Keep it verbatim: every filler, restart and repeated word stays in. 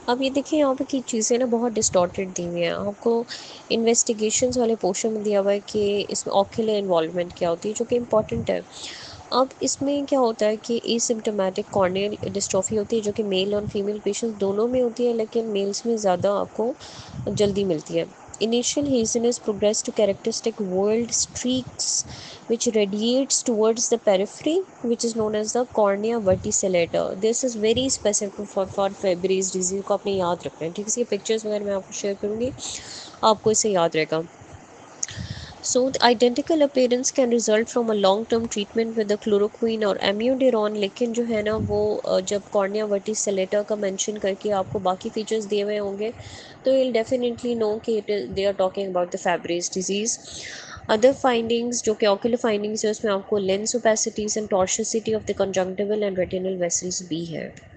अब ये देखिए यहाँ पे की चीज़ें ना बहुत डिस्टॉर्टेड दी हुई हैं आपको। इन्वेस्टिगेशंस वाले पोर्शन में दिया हुआ है कि इसमें ओक्यूलर इन्वॉल्वमेंट क्या होती है, जो कि इम्पॉर्टेंट है। अब इसमें क्या होता है कि एसिम्प्टोमेटिक कॉर्नियल डिस्ट्रॉफी होती है, जो कि मेल और फीमेल पेशेंट्स दोनों में होती है, लेकिन मेल्स में ज़्यादा आपको जल्दी मिलती है। Initial haziness progress to characteristic world streaks which radiates towards the periphery, which is known as the cornea verticillata. This is very specific for for Fabry's disease को आपने याद रखना है, ठीक है। इसकी पिक्चर्स वगैरह मैं आपको शेयर करूँगी, आपको इसे याद रहेगा। So the identical appearance can result from a long-term treatment with the chloroquine or amiodarone, लेकिन जो है ना वो अ, जब कॉर्निया वर्टिसिलेटा का मेंशन करके आपको बाकी फीचर्स दिए हुए होंगे तो you'll definitely know कि it is, they are talking about the Fabry's disease. Other findings जो कि ऑक्यूलर फाइंडिंग्स है उसमें आपको lens opacities and tortuosity of the conjunctival and retinal vessels भी है।